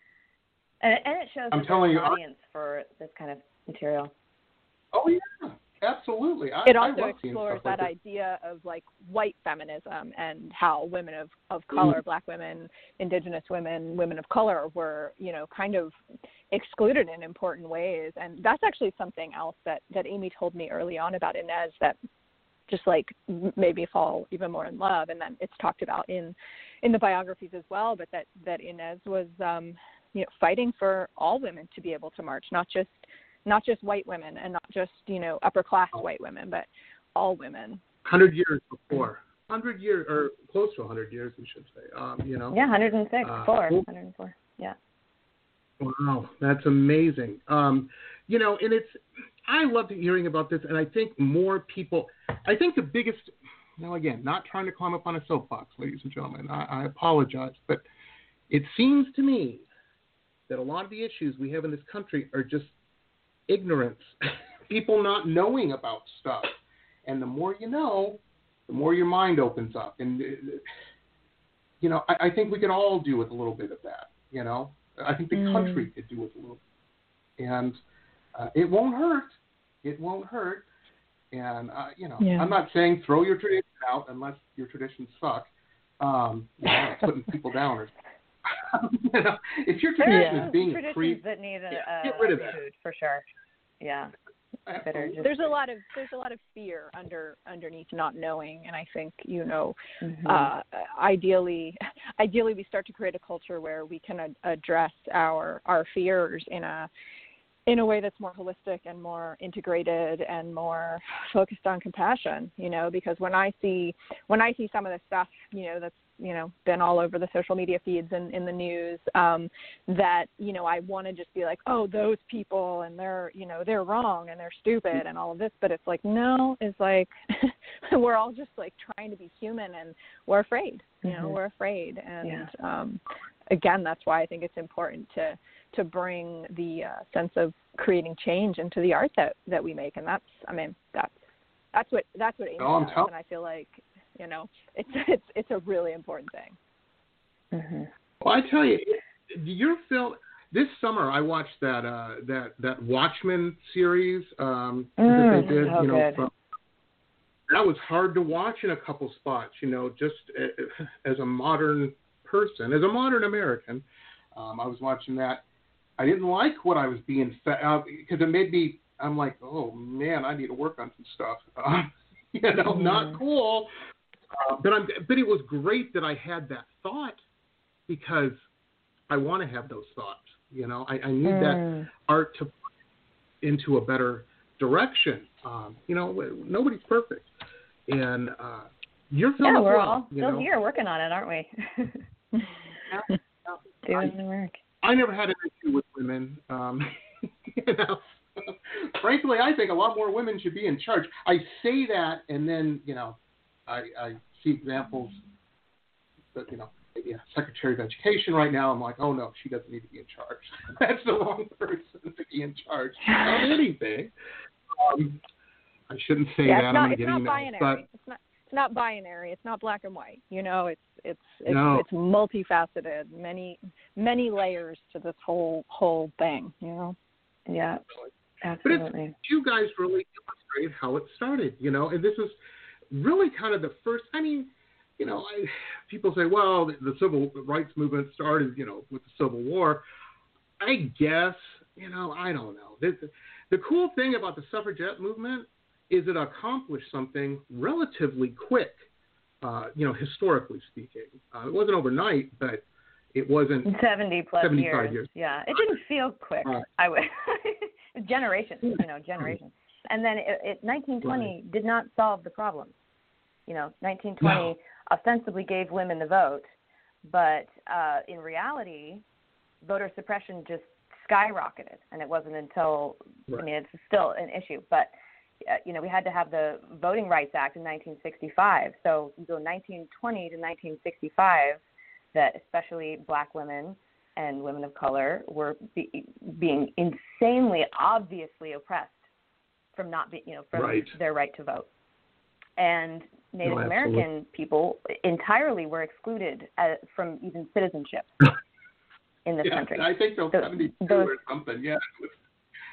And, and it shows I'm that telling there's you, an audience I, for this kind of material. Oh, yeah. absolutely. I, it also I love explores like that this. idea of like white feminism and how women of, of color, mm-hmm. Black women, Indigenous women, women of color were, you know, kind of excluded in important ways. And that's actually something else that, that Amy told me early on about Inez that just like made me fall even more in love. And then it's talked about in, in the biographies as well, but that, that Inez was, um, you know, fighting for all women to be able to march, not just, not just white women and not just, you know, upper class white women, but all women. one hundred years before. one hundred years, or close to one hundred years, we should say. Um, you know. Yeah, one hundred six, uh, four, cool. one hundred four, yeah. Wow, that's amazing. Um, you know, and it's, I loved hearing about this, and I think more people, I think the biggest, now again, not trying to climb up on a soapbox, ladies and gentlemen, I, I apologize, but it seems to me that a lot of the issues we have in this country are just ignorance, people not knowing about stuff. And the more you know, the more your mind opens up. And, you know, I, I think we could all do with a little bit of that, you know. I think the mm. country could do with a little bit. And uh, it won't hurt. It won't hurt. And, uh, you know, yeah. I'm not saying throw your tradition out unless your traditions suck. Um, you know, putting people down or you know, if your tradition yeah. is being traditions pre- that need a, yeah, uh, get rid of food that. for sure. Yeah. Just... There's a lot of there's a lot of fear under underneath not knowing, and I think you know, mm-hmm. uh, ideally, ideally we start to create a culture where we can ad- address our our fears in a in a way that's more holistic and more integrated and more focused on compassion. You know, because when I see when I see some of the stuff, you know, that's you know, been all over the social media feeds and in the news, um, that, you know, I want to just be like, oh, those people and they're, you know, they're wrong and they're stupid and all of this. But it's like, no, it's like, we're all just like trying to be human and we're afraid, you know, mm-hmm. we're afraid. And yeah. um, again, that's why I think it's important to, to bring the uh, sense of creating change into the art that, that we make. And that's, I mean, that's, that's what, that's what Amy oh, does. And I feel like, you know, it's it's it's a really important thing. Mm-hmm. Well, I tell you, your film this summer. I watched that uh, that that Watchmen series um, mm, that they did. so you know, good. from, that was hard to watch in a couple spots. You know, just as a modern person, as a modern American, um, I was watching that. I didn't like what I was being fed uh, because it made me. I'm like, oh man, I need to work on some stuff. Uh, you know, mm. not cool. Uh, but I'm, but it was great that I had that thought because I want to have those thoughts. You know, I, I need mm. that art to put into a better direction. Um, you know, nobody's perfect, and uh, your film. Yeah, we're well, all still know? here working on it, aren't we? yeah, Doing I, the work. I never had an issue with women. Um, you know, frankly, I think a lot more women should be in charge. I say that, and then you know. I, I see examples that, you know, maybe a Secretary of Education right now. I'm like, oh, no, she doesn't need to be in charge. That's the wrong person to be in charge of anything. Um, I shouldn't say yeah, that. It's not, I'm going to it's get not emails. binary. But it's, not, it's not binary. It's not black and white. You know, it's it's it's, no. it's multifaceted, many many layers to this whole whole thing. You know. Yeah, but absolutely. it's, you guys really illustrate how it started, you know, and this is really kind of the first, I mean, you know, I, people say, well, the, the civil rights movement started, you know, with the Civil War. I guess, you know, I don't know. The, the cool thing about the suffragette movement is it accomplished something relatively quick, uh, you know, historically speaking. Uh, it wasn't overnight, but it wasn't seventy plus seventy-five years. years. Yeah, it didn't feel quick. Right. I would generations, you know, generations. And then it, it nineteen twenty right. did not solve the problem. You know, nineteen twenty no. ostensibly gave women the vote, but uh, in reality, voter suppression just skyrocketed, and it wasn't until right. I mean, it's still an issue, but uh, you know, we had to have the Voting Rights Act in nineteen sixty-five. So you go nineteen twenty to nineteen sixty-five, that especially black women and women of color were be, being insanely, obviously oppressed from not being, you know, from right. their right to vote. And Native no, American people entirely were excluded uh, from even citizenship in this yeah, country. I think those, those seventy-two those, or something, yeah. It was,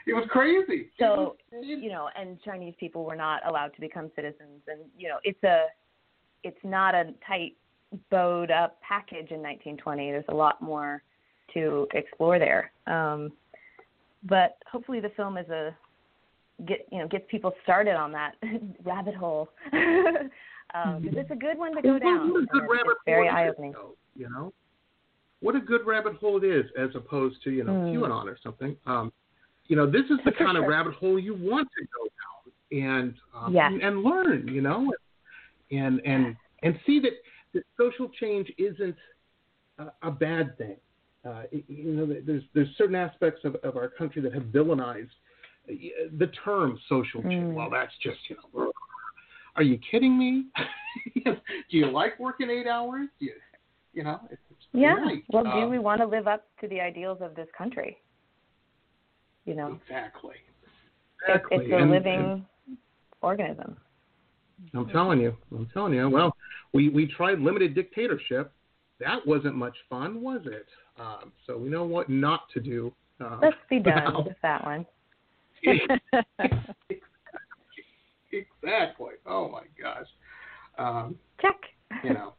It was crazy. So, you know, and Chinese people were not allowed to become citizens. And, you know, it's a, it's not a tight, bowed up package in nineteen twenty. There's a lot more to explore there. Um, but hopefully the film is a, get, you know, gets people started on that rabbit hole. um, because it's a good one to go down. What a good rabbit it's very hole eye-opening. Though, you know? What a good rabbit hole it is as opposed to, you know, mm. QAnon or something. Um, you know, this is the kind sure. of rabbit hole you want to go down and um, yes. and, and learn, you know, and and and see that, that social change isn't a, a bad thing. Uh, you know, there's there's certain aspects of, of our country that have villainized the term social change. Mm. Well, that's just, you know, are you kidding me? Do you like working eight hours? Do you, you know, it's, it's yeah. nice. Well, do um, we want to live up to the ideals of this country? You know, exactly. Exactly. It's, it's a and, living and organism. I'm telling you. I'm telling you. Well, we, we tried limited dictatorship. That wasn't much fun, was it? Um, so we know what not to do. Um, Let's be done now. with that one. Exactly. Oh my gosh. Um, Check. You know.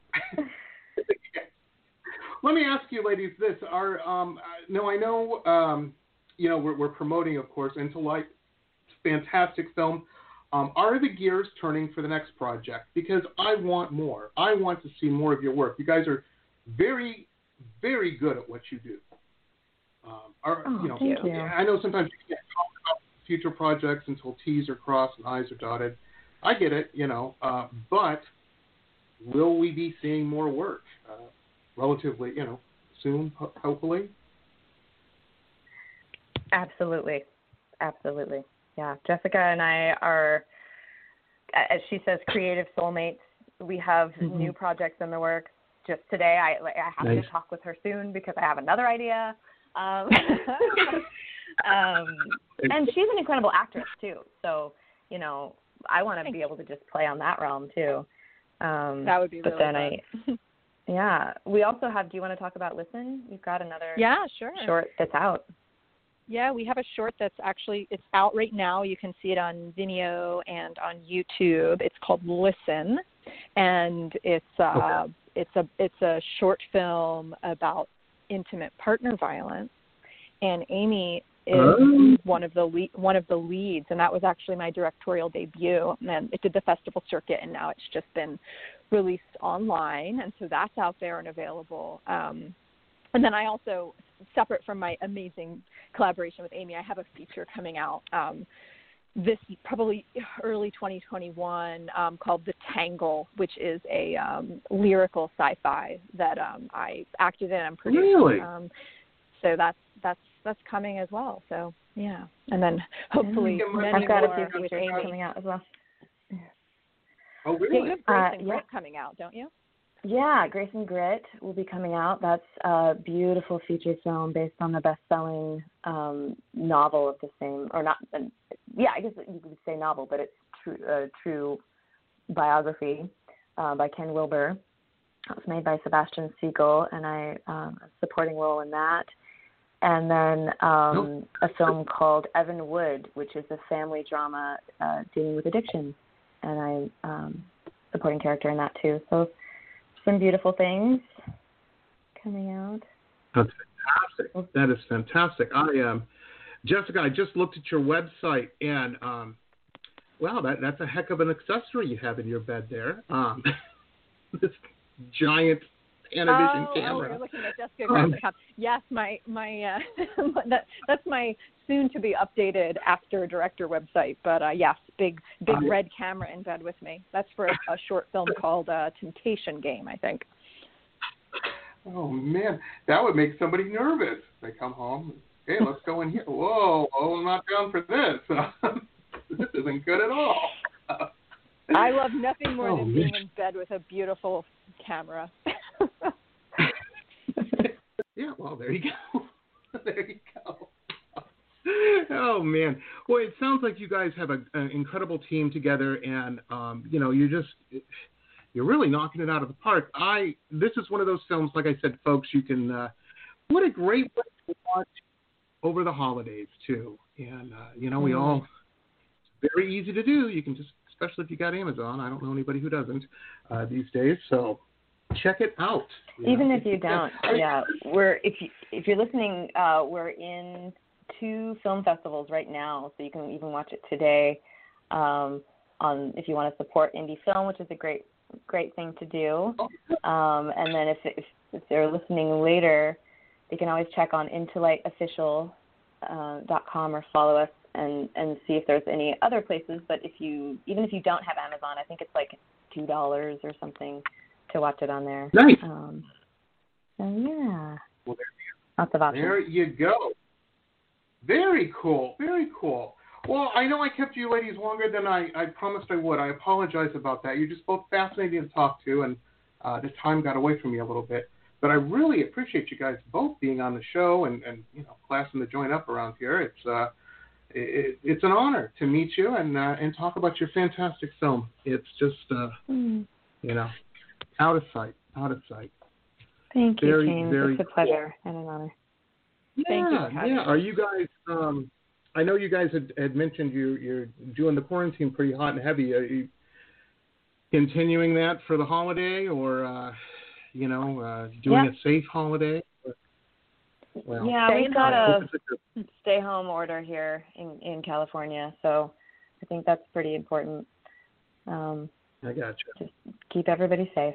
Let me ask you, ladies, this: Are um, no, I know, um, you know, we're, we're promoting, of course, Into Light, fantastic film. Um, are the gears turning for the next project? Because I want more. I want to see more of your work. You guys are very, very good at what you do. Um, are, oh, you know, thank you. I know sometimes you can't talk about future projects until T's are crossed and I's are dotted. I get it, you know, uh, but will we be seeing more work uh, relatively, you know, soon, ho- hopefully? Absolutely. Absolutely. Yeah. Jessica and I are, as she says, creative soulmates. We have mm-hmm. new projects in the works. Just today, I, I have nice. to talk with her soon because I have another idea. Um, um, and she's an incredible actress, too. So, you know, I want to be able to just play on that realm, too. Um, that would be but really then fun. I, yeah. We also have, do you want to talk about Listen? We've got another yeah, sure. short that's out. Yeah, we have a short that's actually, it's out right now. You can see it on Vimeo and on YouTube. It's called Listen, and it's uh, okay. it's a it's a short film about intimate partner violence. And Amy is oh. one of the lead, one of the leads, and that was actually my directorial debut. And it did the festival circuit, and now it's just been released online, and so that's out there and available. Um, and then I also, separate from my amazing collaboration with Amy, I have a feature coming out um, this probably early twenty twenty-one um, called The Tangle, which is a um, lyrical sci-fi that um, I acted in and produced. Really? Um, so that's that's that's coming as well. So yeah, and then hopefully mm-hmm. many I've got more a feature with Amy coming out as well. Oh really? Yeah, you have Grace uh, and yeah. Grit coming out, don't you? Yeah, Grace and Grit will be coming out. That's a beautiful feature film based on the best-selling um, novel of the same, or not, uh, yeah, I guess you could say novel, but it's true, uh, true biography uh, by Ken Wilber. It was made by Sebastian Siegel, and I um, a supporting role in that. And then um, a film called Evan Wood, which is a family drama uh, dealing with addiction, and I um, supporting character in that too. So some beautiful things coming out. That's fantastic. That is fantastic. I um, Jessica, I just looked at your website, and um, wow, that that's a heck of an accessory you have in your bed there. Um, this giant Panavision oh, camera. Oh, you're looking at Jessica um, Yes, my my uh, that that's my soon to be updated actor director website. But uh, yes, big big uh, red camera in bed with me. That's for a, a short film called uh, Temptation Game, I think. Oh man, that would make somebody nervous. They come home. Hey, let's go in here. Whoa, oh, I'm not down for this. This isn't good at all. I love nothing more oh, than man. being in bed with a beautiful camera. Yeah, well, there you go. There you go. Oh man, well, it sounds like you guys have a, an incredible team together, and um, you know, you're just you're really knocking it out of the park. I this is one of those films, like I said, folks. You can uh, what a great way to watch over the holidays too. And uh, you know, we Mm. all it's very easy to do. You can just, especially if you got Amazon. I don't know anybody who doesn't uh, these days. So check it out. You Even know? if you don't, yeah, we're if you if you're listening, uh, we're in two film festivals right now, so you can even watch it today. Um, on if you want to support indie film, which is a great great thing to do. Um, and then if, if if they're listening later, they can always check on intolight official dot com or follow us and, and see if there's any other places. But if you even if you don't have Amazon, I think it's like two dollars or something to watch it on there. Nice. Um, so yeah. Well, there, Lots of options. there you go. Very cool. Very cool. Well, I know I kept you ladies longer than I, I promised I would. I apologize about that. You're just both fascinating to talk to, and uh, the time got away from me a little bit. But I really appreciate you guys both being on the show and, and you know, classing the joint up around here. It's uh, it, it's an honor to meet you and uh, and talk about your fantastic film. It's just uh, mm. you know, out of sight, out of sight. Thank you, Very, James. very It's a pleasure and an honor. Yeah, Thank you for having yeah. me. Are you guys? Um, I know you guys had, had mentioned you you're doing the quarantine pretty hot and heavy. Are you continuing that for the holiday, or uh, you know, uh, doing Yeah. a safe holiday? Well, Yeah, Stay we've in got home. a stay home order here in, in California, so I think that's pretty important. Um, I got you. Just keep everybody safe.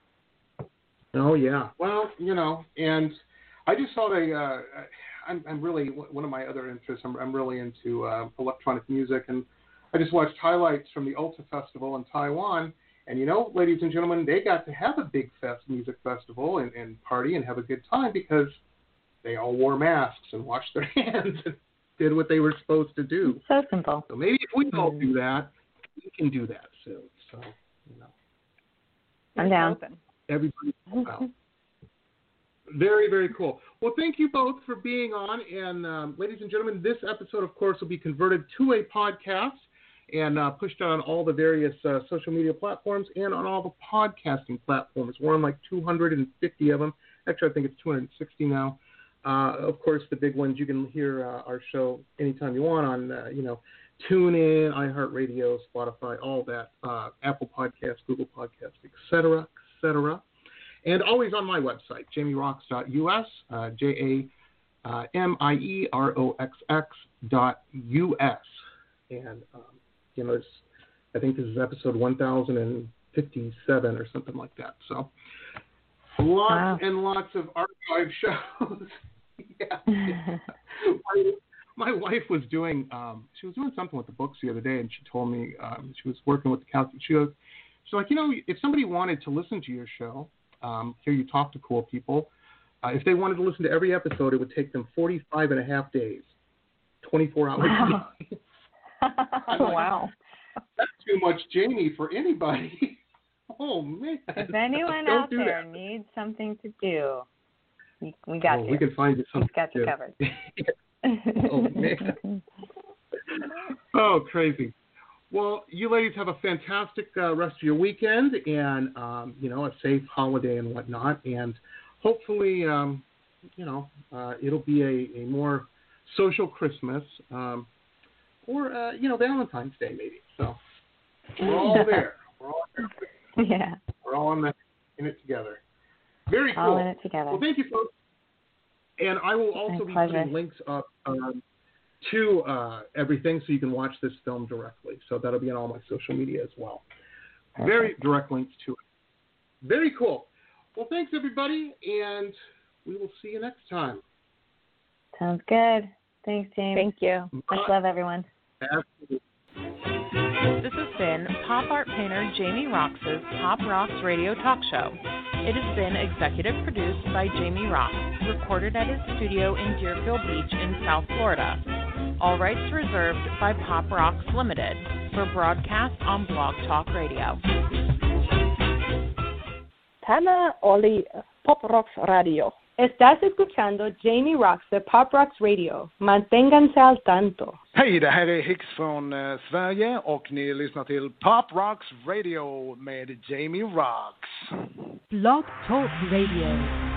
Oh yeah. Well, you know, and I just saw the. Uh, I'm, I'm really one of my other interests. I'm, I'm really into uh, electronic music, and I just watched highlights from the Ulta Festival in Taiwan. And you know, ladies and gentlemen, they got to have a big fest music festival and, and party and have a good time because they all wore masks and washed their hands and did what they were supposed to do. So simple. So maybe if we all do that, we can do that soon. So you know, I'm down. everybody. Wow. Very, very cool. Well, thank you both for being on. And um, ladies and gentlemen, this episode, of course, will be converted to a podcast and uh, pushed out on all the various uh, social media platforms and on all the podcasting platforms. We're on like two hundred fifty of them. Actually, I think it's two hundred sixty now. Uh, of course, the big ones, you can hear uh, our show anytime you want on, uh, you know, TuneIn, iHeartRadio, Spotify, all that, uh, Apple Podcasts, Google Podcasts, et cetera, et cetera. And always on my website, jamie rocks dot U S, uh, J A M I E R O X X dot U S. And, um, you know, it's, I think this is episode one thousand fifty-seven or something like that. So lots wow. and lots of archive shows. yeah. yeah. my, my wife was doing, um, she was doing something with the books the other day, and she told me um, she was working with the council. She goes, she's like, you know, if somebody wanted to listen to your show, Um, hear you talk to cool people. Uh, if they wanted to listen to every episode, it would take them forty-five and a half days, twenty-four hours wow. a day. like, wow. That's too much Jamie for anybody. oh, man. If anyone Don't out do there that. needs something to do, we, we got oh, you. We can find you something. We've got you to covered. oh, man. oh, crazy. Well, you ladies have a fantastic uh, rest of your weekend and, um, you know, a safe holiday and whatnot. And hopefully, um, you know, uh, it'll be a, a more social Christmas um, or, uh, you know, Valentine's Day maybe. So we're all there. We're all there. Yeah. We're all in, the, in it together. Very cool. All in it together. Well, thank you, folks. And I will also My be pleasure. putting links up um, to uh, everything so you can watch this film directly. So that'll be on all my social media as well. Perfect. Very direct links to it. Very cool. Well, thanks, everybody, and we will see you next time. Sounds good. Thanks, James. Thank you. Much love, everyone. Absolutely. This has been pop art painter Jamie Roxx' Pop Rocks Radio Talk Show. It has been executive produced by Jamie Roxx, recorded at his studio in Deerfield Beach in South Florida. All rights reserved by Pop Rocks Limited for broadcast on Blog Talk Radio. Tana Oli, Pop Rocks Radio. Estás escuchando Jamie Roxx de Pop Rocks Radio. Manténganse al tanto. Hej, det här är Hicks från eh, Sverige och ni lyssnar till Pop Rocks Radio med Jamie Roxx. Blog Talk Radio.